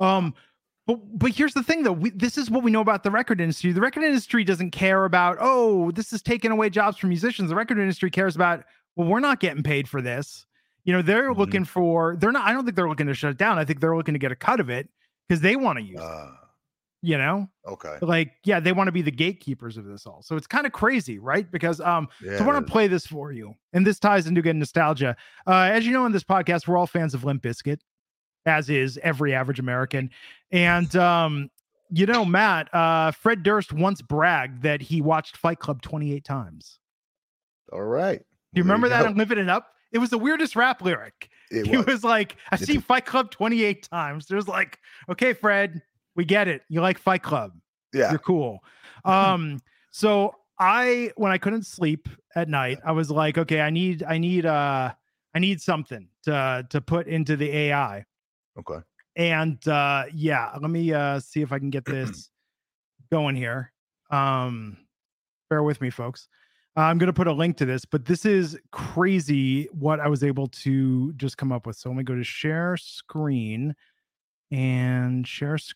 But here's the thing though, this is what we know about the record industry. The record industry doesn't care about, this is taking away jobs from musicians. The record industry cares about, well, we're not getting paid for this. They're looking for, I don't think they're looking to shut it down. I think they're looking to get a cut of it because they want to use it. Okay. Like, they want to be the gatekeepers of this all. So it's kind of crazy, right? Because so I want to play this for you. And this ties into good nostalgia. As you know, in this podcast, we're all fans of Limp Bizkit, as is every average American. And You know, Matt, Fred Durst once bragged that he watched Fight Club 28 times. All right. Do you remember that on Living It Up? It was the weirdest rap lyric. He was like, I've seen Fight Club 28 times. There's like, okay, Fred, we get it. You like Fight Club. Yeah. You're cool. So when I couldn't sleep at night, I was like, okay, I need something to put into the AI. Okay. And let me see if I can get this going here. Bear with me, folks. I'm going to put a link to this, but this is crazy what I was able to just come up with. So let me go to share screen and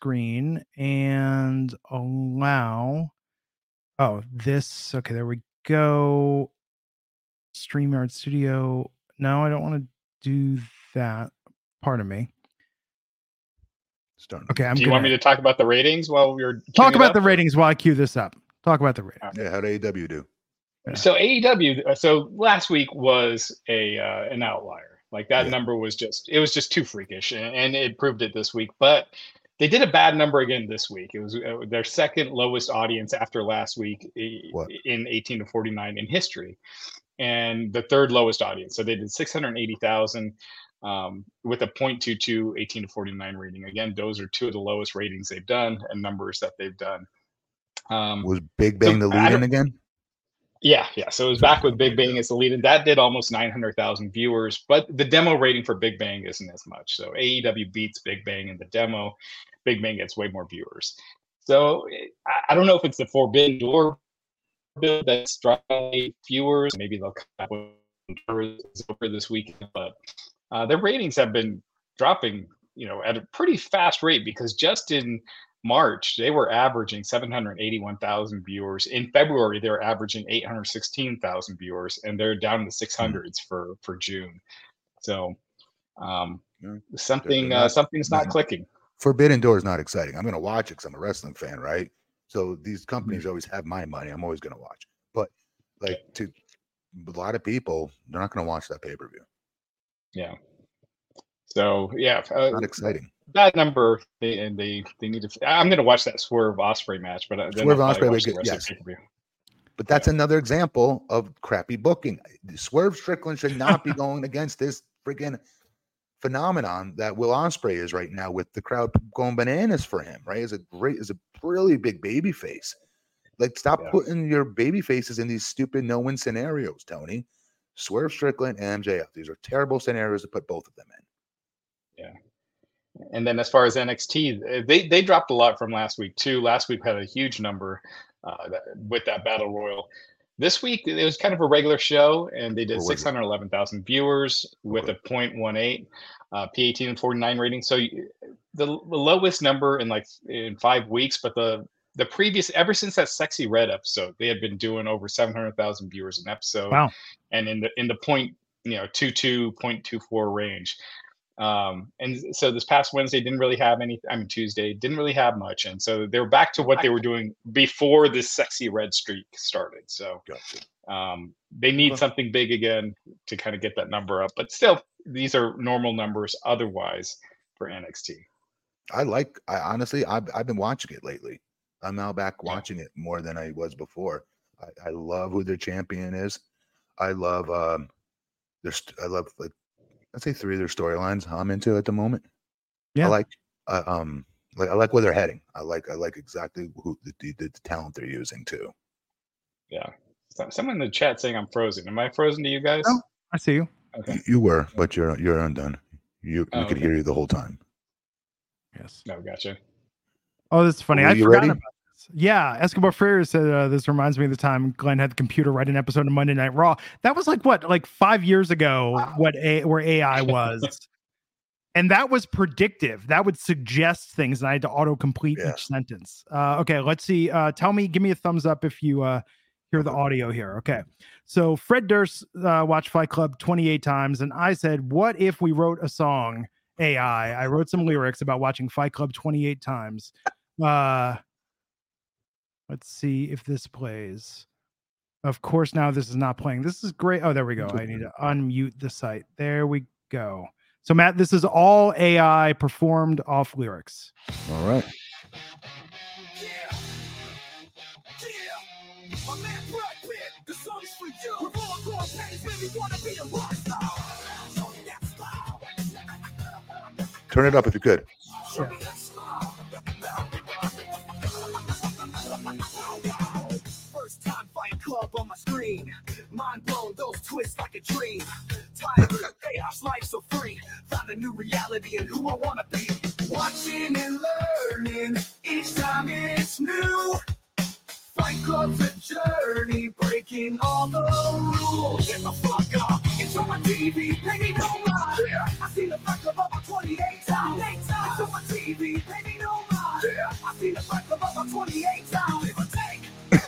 allow. Oh, this. Okay, there we go. StreamYard Studio. No, I don't want to do that. Pardon me. Okay, do you want me to talk about the ratings while we're talk about the ratings while I queue this up? Talk about the ratings. Yeah, how did AEW do? Yeah. So AEW. So last week was an outlier. Like that number was just too freakish, and it proved it this week. But they did a bad number again this week. It was their second lowest audience after last week in 18 to 49 in history, and the third lowest audience. So they did 680,000 with a 0.22 18 to 49 rating. Again, those are two of the lowest ratings they've done and numbers that they've done. Was Big Bang the lead-in again? Yeah. So it was back with Big Bang as the lead-in. That did almost 900,000 viewers, but the demo rating for Big Bang isn't as much. So AEW beats Big Bang in the demo. Big Bang gets way more viewers. So I don't know if it's the Forbidden Door bill that's driving viewers. Maybe they'll come up with over this weekend, but their ratings have been dropping, at a pretty fast rate, because just in March they were averaging 781,000 viewers. In February they were averaging 816,000 viewers, and they're down in the 600s for June. So something's not clicking. Forbidden Door is not exciting. I'm going to watch it because I'm a wrestling fan, right? So these companies always have my money. I'm always going to watch. But to a lot of people, they're not going to watch that pay-per-view. Yeah. So not exciting. That number, they need to. I'm going to watch that Swerve Ospreay match, but Swerve Ospreay, yes. But that's another example of crappy booking. Swerve Strickland should not be going against this freaking phenomenon that Will Ospreay is right now, with the crowd going bananas for him. Right, is a really big baby face. Stop putting your baby faces in these stupid no-win scenarios, Tony. Swerve Strickland and MJF. These are terrible scenarios to put both of them in. Yeah. And then as far as NXT, they dropped a lot from last week too. Last week had a huge number with that Battle Royal. This week it was kind of a regular show, and they did 611,000 viewers with a 0.18 P18 and 49 rating. So the lowest number in 5 weeks, but the previous, ever since that Sexy Red episode, they had been doing over 700,000 viewers an episode. Wow. And in the 0.24 range. And so this past Wednesday didn't really have Tuesday didn't really have much. And so they're back to what they were doing before this Sexy Red streak started. So they need something big again to kind of get that number up, but still these are normal numbers otherwise for NXT. Honestly, I've been watching it lately. I'm now back watching it more than I was before. I love who their champion is. I love I'd say 3 of their storylines I'm into at the moment. Yeah. I like where they're heading. I like exactly who the talent they're using too. Yeah. Someone in the chat saying I'm frozen. Am I frozen to you guys? Oh, I see you. Okay. You were, but you're undone. We could hear you the whole time. Yes. No, gotcha. Oh, that's funny. I forgot about this. Yeah, Escobar Freire said this reminds me of the time Glenn had the computer write an episode of Monday Night Raw. That was like 5 years ago. Where AI was, and that was predictive. That would suggest things, and I had to auto-complete each sentence. Okay, let's see. Give me a thumbs up if you hear the audio here. Okay, so Fred Durst watched Fight Club 28 times, and I said, "What if we wrote a song?" AI. I wrote some lyrics about watching Fight Club 28 times. Let's see if this plays. Of course, now this is not playing. This is great. Oh, there we go. I need to unmute the site. There we go. So, Matt, this is all AI performed off lyrics. All right. My man Brad Pitt, the song is for you. We're all going pains when we wanna be a rock star. Show me that smile. Turn it up if you could. Show me that smile. First time Fight Club on my screen. Mind blown, those twists like a dream. Tired of chaos, life so free. Found a new reality and who I wanna be. Watching and learning, each time it's new. Fight Club's a journey, breaking all the rules. Get the fuck up, it's on my TV, pay me no mind. Yeah. I see the Fight Club over 28 times. It's on my TV, pay me no mind. Yeah. I see the Fight Club over 28 times. Give or take.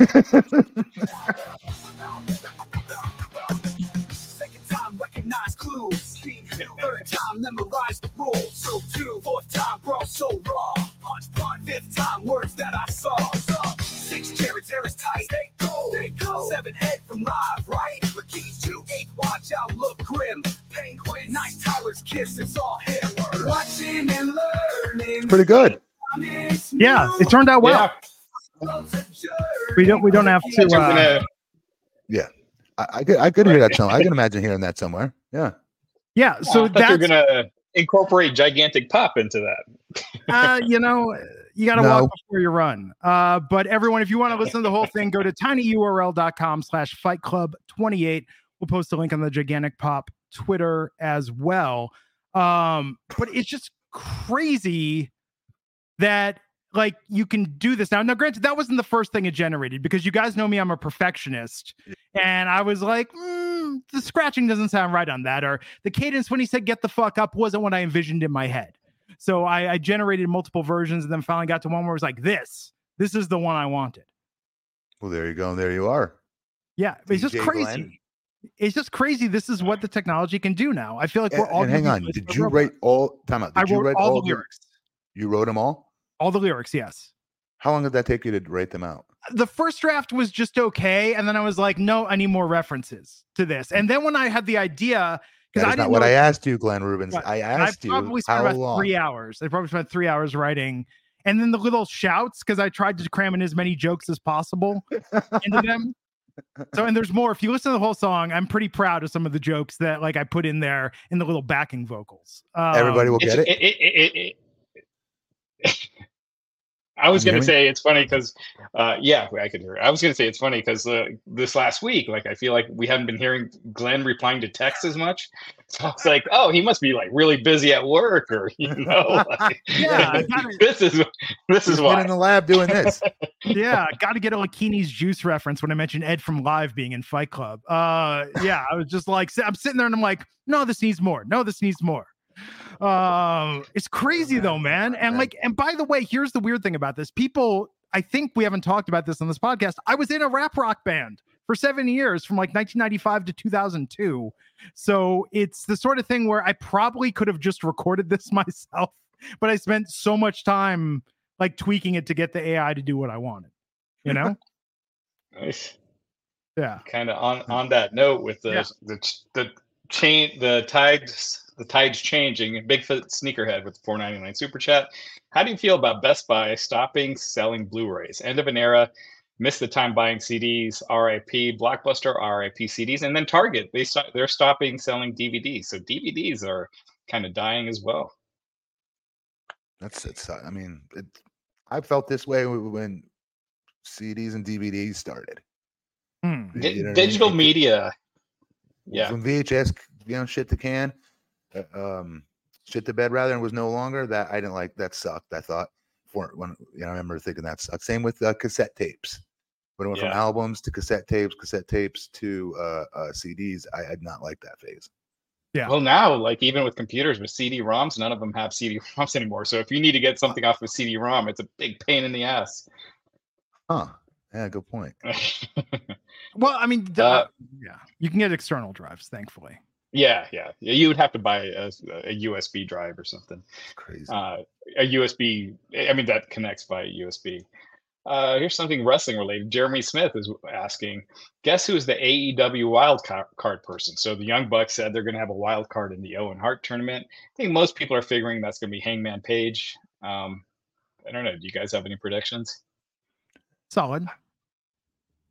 Second time, recognize clues. Third time, memorize the rules. So two, fourth time, bro, so raw. Punch, fifth time, words that I saw. Six chariots, there is tight. Stay cold. Seven head from live, right? The keys to 8, watch out, look grim. Penguin, 9 towers, kiss, it's all him. Watching and learning. Pretty good. Yeah, it turned out well. We don't have to. Yeah, I could hear that somewhere. I can imagine hearing that somewhere. Yeah. Yeah. So that's you're gonna incorporate Gigantic Pop into that. You got to walk before you run. But everyone, if you want to listen to the whole thing, go to tinyurl.com/fightclub28. We'll post a link on the Gigantic Pop Twitter as well. But it's just crazy that like you can do this now. Now, granted, that wasn't the first thing it generated because you guys know me, I'm a perfectionist. And I was like, the scratching doesn't sound right on that. Or the cadence when he said get the fuck up wasn't what I envisioned in my head. So I generated multiple versions and then finally got to one where it was like, this is the one I wanted. Well, there you go. There you are. Yeah. It's just crazy. Glenn. It's just crazy. This is what the technology can do now. I feel like we're all. And hang on. Did you write all time out? Did I wrote all the lyrics. You wrote them all? All the lyrics, yes. How long did that take you to write them out? The first draft was just okay. And then I was like, no, I need more references to this. And then when I had the idea, because I didn't know what I asked you, Glenn Rubens. Right. I asked you how long. 3 hours. I probably spent 3 hours writing. And then the little shouts, because I tried to cram in as many jokes as possible into them. So, and there's more. If you listen to the whole song, I'm pretty proud of some of the jokes that like I put in there in the little backing vocals. Everybody will get it. I was going to say it's funny because, yeah, I could hear it. I was going to say it's funny because this last week, like, I feel like we haven't been hearing Glenn replying to texts as much. So I was like, oh, he must be like really busy at work, or like, yeah. this is why in the lab doing this. Yeah, got to get a Lakini's Juice reference when I mentioned Ed from Live being in Fight Club. Yeah, I was just like, I'm sitting there and I'm like, no, this needs more. No, this needs more. It's crazy though, man. And like, and by the way, here's the weird thing about this. People, I think we haven't talked about this on this podcast. I was in a rap rock band for 7 years from like 1995 to 2002. So it's the sort of thing where I probably could have just recorded this myself, but I spent so much time like tweaking it to get the AI to do what I wanted, you know? Nice. Yeah. Kind of on that note with the tides changing. Bigfoot Sneakerhead with the $4.99 super chat. How do you feel about Best Buy stopping selling Blu-rays? End of an era. Miss the time buying CDs. RIP Blockbuster. RIP CDs. And then Target. They're stopping selling DVDs. So DVDs are kind of dying as well. That's it. I mean, I felt this way when CDs and DVDs started. Digital media. Yeah. From VHS, shit to can. Shit to bed rather, and was no longer that. I didn't like that. Sucked. I thought I remember thinking that sucked. Same with cassette tapes. When it went from albums to cassette tapes to CDs, I did not like that phase. Yeah. Well, now, like even with computers with CD-ROMs, none of them have CD-ROMs anymore. So if you need to get something off of CD-ROM, it's a big pain in the ass. Huh. Yeah, good point. Well, I mean, you can get external drives, thankfully. Yeah. You would have to buy a USB drive or something. Crazy. A USB. I mean, that connects by USB. Here's something wrestling related. Jeremy Smith is asking, guess who's the AEW wild card person? So the Young Bucks said they're going to have a wild card in the Owen Hart tournament. I think most people are figuring that's going to be Hangman Page. I don't know. Do you guys have any predictions? Solid.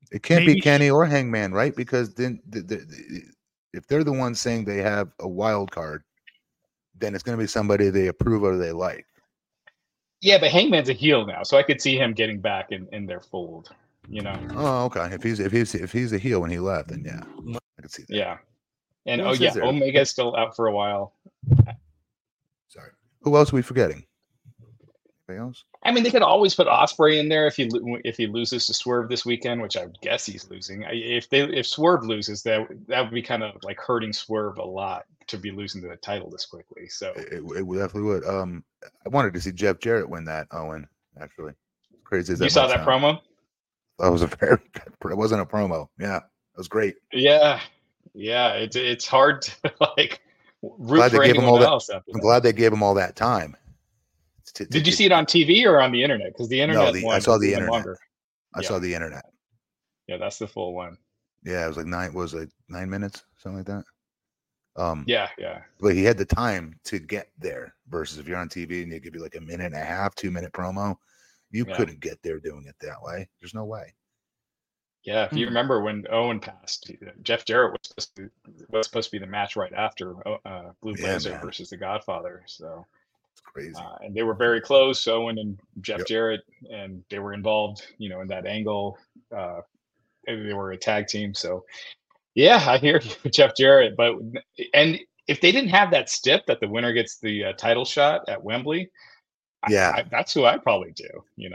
It can't Maybe be Kenny or Hangman, right? Because then if they're the ones saying they have a wild card, then it's going to be somebody they approve or they like. Yeah, but Hangman's a heel now, so I could see him getting back in their fold. You know. Oh, okay. If he's a heel when he left, then yeah, I can see that. Yeah. And Who else is there? Omega's still out for a while. Sorry. Who else are we forgetting? Anybody else? I mean, they could always put Ospreay in there if he loses to Swerve this weekend, which I would guess he's losing. If Swerve loses, that would be kind of like hurting Swerve a lot to be losing the title this quickly. So It definitely would. I wanted to see Jeff Jarrett win that. Owen, actually, crazy as that. You saw might that sound. promo? That was a very good. It wasn't a promo. Yeah, it was great. Yeah. It's hard to like root Glad for they gave him anyone all else. that. I'm glad they gave him all that time. Did you see it on TV or on the internet? Because the internet. I saw the internet. Longer. I saw the internet. Yeah, that's the full one. Yeah, it was like 9 minutes, something like that. Yeah. But he had the time to get there versus if you're on TV and they give you like a minute and a half, 2-minute promo, you couldn't get there doing it that way. There's no way. Yeah, if you remember when Owen passed, Jeff Jarrett was supposed to be the match right after Blue Blazer versus the Godfather. So it's crazy. And they were very close, Owen and Jeff Jarrett, and they were involved, in that angle. They were a tag team. So yeah, I hear you, Jeff Jarrett. And if they didn't have that stip that the winner gets the title shot at Wembley, that's who I'd probably do.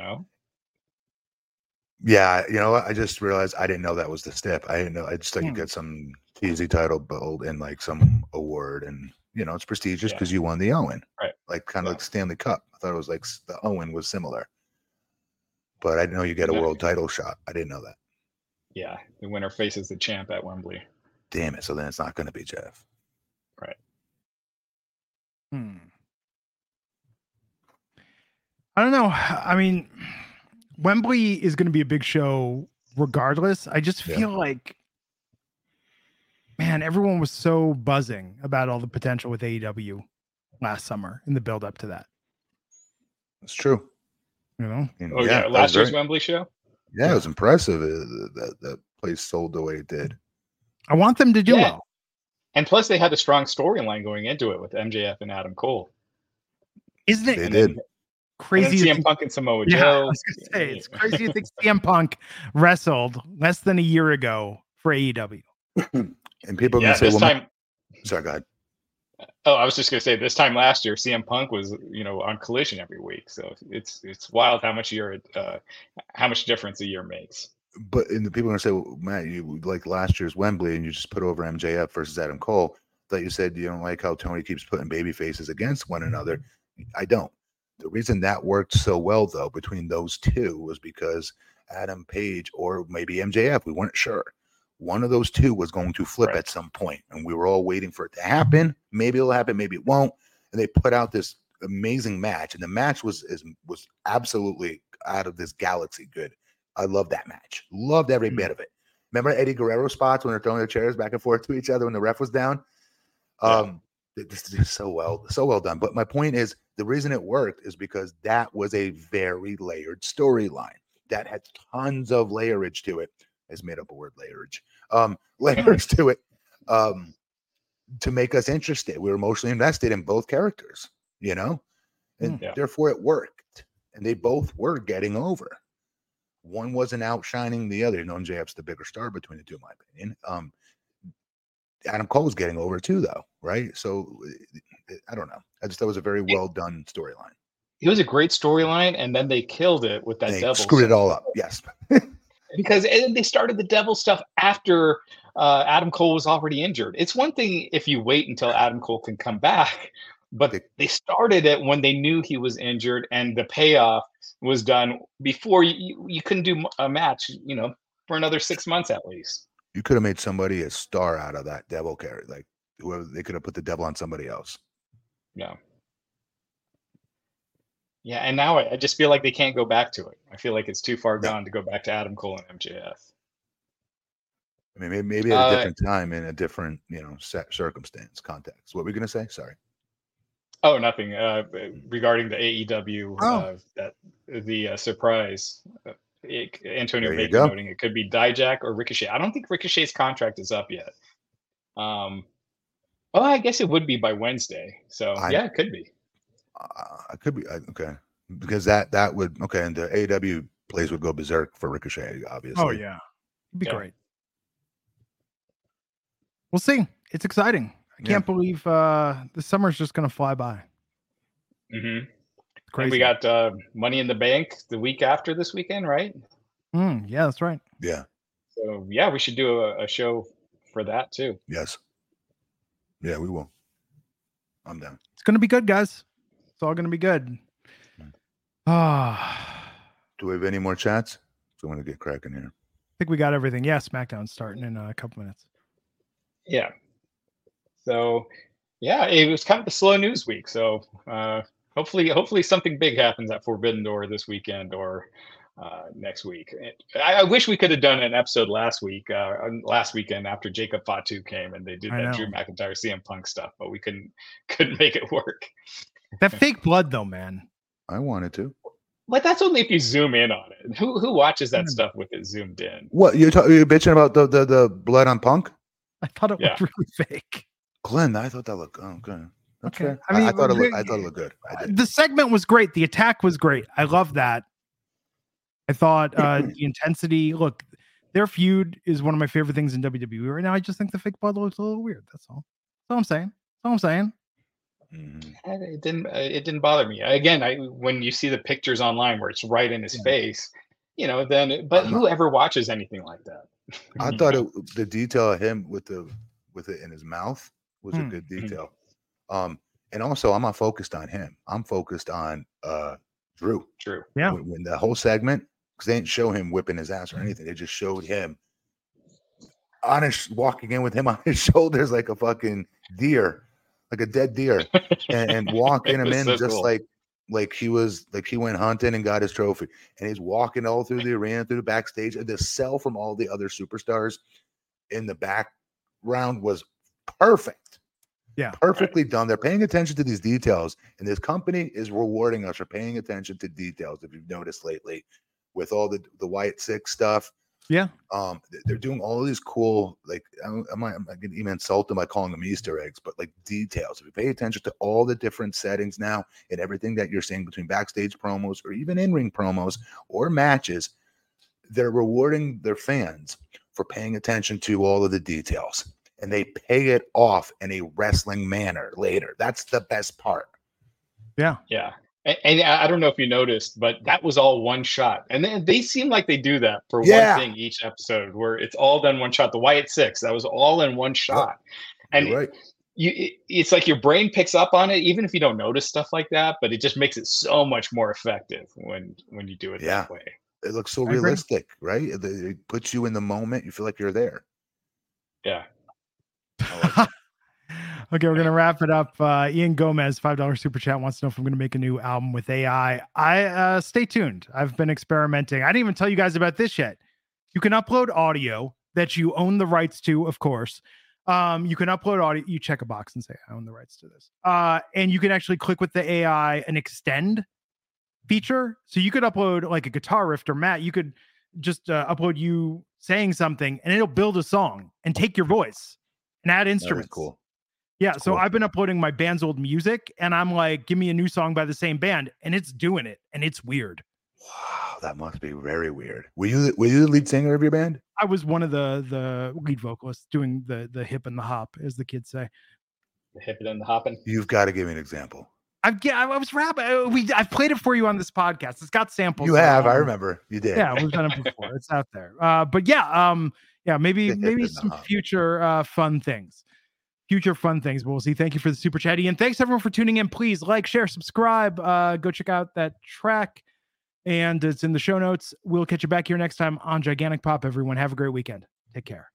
Yeah, you know what? I just realized I didn't know that was the stip. I didn't know. I just thought you get some easy title belt and like some award, and it's prestigious because you won the Owen, right? Like kind of like Stanley Cup. I thought it was like the Owen was similar, but I didn't know you get a world title shot. I didn't know that. Yeah, the winner faces the champ at Wembley. Damn it! So then it's not going to be Jeff, right? I don't know. I mean, Wembley is going to be a big show regardless. I just feel like, man, everyone was so buzzing about all the potential with AEW last summer in the build up to that. That's true. Last year's Wembley show. Yeah, it was impressive that place sold the way it did. I want them to do well. And plus, they had a strong storyline going into it with MJF and Adam Cole. Isn't it? They did. Crazy. CM Punk and Samoa Joe. I was gonna say, it's crazy to think CM Punk wrestled less than a year ago for AEW. And people can say, sorry, go ahead. Oh, I was just going to say this time last year, CM Punk was, on Collision every week. So it's wild how much difference a year makes. But the people are going to say, well, Matt, you like last year's Wembley and you just put over MJF versus Adam Cole. That you said you don't like how Tony keeps putting baby faces against one another. I don't. The reason that worked so well, though, between those two was because Adam Page or maybe MJF, we weren't sure. One of those two was going to flip at some point, and we were all waiting for it to happen. Maybe it'll happen, maybe it won't. And they put out this amazing match, and the match was absolutely out of this galaxy good. I love that match. Loved every bit of it. Remember Eddie Guerrero spots when they're throwing their chairs back and forth to each other when the ref was down? This is so well done. But my point is, the reason it worked is because that was a very layered storyline that had tons of layerage to it. I just made up a word, layerage. Layers to it to make us interested. We were emotionally invested in both characters, and therefore it worked. And they both were getting over. One wasn't outshining the other. MJF's the bigger star between the two, in my opinion. Adam Cole was getting over too, though, right? So I don't know. I just thought it was a very well done storyline. It was a great storyline, and then they killed it with that devil. Screwed it all up. Yes, because they started the devil stuff after Adam Cole was already injured. It's one thing if you wait until Adam Cole can come back, but they started it when they knew he was injured, and the payoff was done before you couldn't do a match, for another 6 months at least. You could have made somebody a star out of that devil character. Like whoever, they could have put the devil on somebody else. Yeah. Yeah, and now I just feel like they can't go back to it. I feel like it's too far gone to go back to Adam Cole and MJF. I mean, maybe at a different time in a different, circumstance, context. What were we going to say? Sorry. Oh, nothing. Regarding the AEW, the surprise. Antonio There you Baker go. noting it could be Dijak or Ricochet. I don't think Ricochet's contract is up yet. Well, I guess it would be by Wednesday. So yeah, it could be. I could be okay, because that would and the AEW place would go berserk for Ricochet, obviously. Oh yeah, it'd be Yeah. great. We'll see. It's exciting. I can't believe the summer's just gonna fly by. Mm-hmm. Crazy. And we got Money in the Bank the week after this weekend, right? Yeah, that's right. Yeah. So yeah, we should do a show for that too. Yes. Yeah, we will. I'm down. It's gonna be good, guys. It's all gonna be good. Ah, Do we have any more chats? So I'm gonna get cracking here. I think we got everything. Yeah, SmackDown's starting in a couple minutes. Yeah. So yeah, it was kind of a slow news week. So hopefully something big happens at Forbidden Door this weekend or next week. I wish we could have done an episode last weekend after Jacob Fatu came and they did that Drew McIntyre CM Punk stuff, but we couldn't make it work. That fake blood, though, man. I wanted to. But that's only if you zoom in on it. Who watches that stuff with it zoomed in? What you're bitching about the blood on Punk? I thought it looked really fake. Glenn, I thought that looked good. Okay. I mean, I thought it looked good. I did. The segment was great. The attack was great. I love that. I thought the intensity. Look, their feud is one of my favorite things in WWE right now. I just think the fake blood looks a little weird. That's all. That's all I'm saying. That's all I'm saying. It didn't bother me. Again, when you see the pictures online where it's right in his face, but whoever watches anything like that? I thought the detail of him with it in his mouth was a good detail. And also I'm not focused on him. I'm focused on Drew. True. Yeah. When the whole segment, because they didn't show him whipping his ass or anything. They just showed him walking in with him on his shoulders like a fucking deer, like a dead deer, and walking him in so just cool. like he went hunting and got his trophy, and he's walking all through the arena, through the backstage, and the sell from all the other superstars in the background was perfect. Yeah, perfectly done. They're paying attention to these details, and this company is rewarding us for paying attention to details. If you've noticed lately, with all the Wyatt Six stuff, yeah, they're doing all of these cool, like I'm gonna even insult them by calling them Easter eggs, but like details. If you pay attention to all the different settings now and everything that you're seeing between backstage promos or even in-ring promos or matches, they're rewarding their fans for paying attention to all of the details. And they pay it off in a wrestling manner later. That's the best part. Yeah. Yeah. And I don't know if you noticed, but that was all one shot. And they seem like they do that for one thing each episode where it's all done one shot. The Wyatt Six, that was all in one shot. And it's like your brain picks up on it, even if you don't notice stuff like that, but it just makes it so much more effective when you do it that way. It looks so realistic, right? It puts you in the moment. You feel like you're there. Yeah. Okay, we're gonna wrap it up. Ian Gomez, $5 super chat, wants to know if I'm gonna make a new album with AI. I stay tuned. I've been experimenting. I didn't even tell you guys about this yet. You can upload audio that you own the rights to, of course. You can upload audio. You check a box and say, I own the rights to this. And you can actually click with the AI and extend feature. So you could upload like a guitar riff, or Matt, you could just upload you saying something and it'll build a song and take your voice and add instruments. Cool. Yeah. So I've been uploading my band's old music and I'm like, give me a new song by the same band, and it's doing it. And it's weird. Wow. That must be very weird. Were you the lead singer of your band? I was one of the lead vocalists doing the hip and the hop, as the kids say. The hip and the hopping. You've got to give me an example. I was rapping. I've played it for you on this podcast. It's got samples. You have. I remember you did. Yeah, we've done it before. It's out there. But yeah, maybe some future fun things. Future fun things. But we'll see. Thank you for the super chatty, and thanks everyone for tuning in. Please like, share, subscribe. Go check out that track, and it's in the show notes. We'll catch you back here next time on Gigantic Pop. Everyone, have a great weekend. Take care.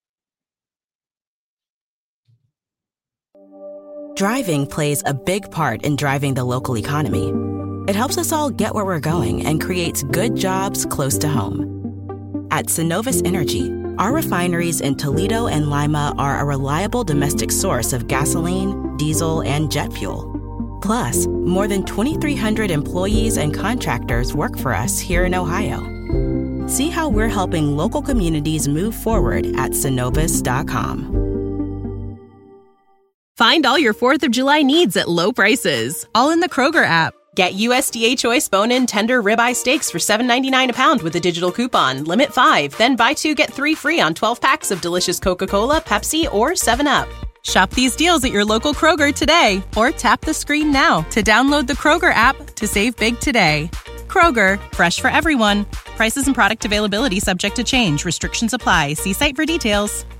Driving plays a big part in driving the local economy. It helps us all get where we're going and creates good jobs close to home. At Synovus Energy, our refineries in Toledo and Lima are a reliable domestic source of gasoline, diesel, and jet fuel. Plus, more than 2,300 employees and contractors work for us here in Ohio. See how we're helping local communities move forward at Synovus.com. Find all your 4th of July needs at low prices, all in the Kroger app. Get USDA Choice bone-in tender ribeye steaks for $7.99 a pound with a digital coupon. Limit 5, then buy 2, get 3 free on 12 packs of delicious Coca-Cola, Pepsi, or 7-Up. Shop these deals at your local Kroger today, or tap the screen now to download the Kroger app to save big today. Kroger, fresh for everyone. Prices and product availability subject to change. Restrictions apply. See site for details.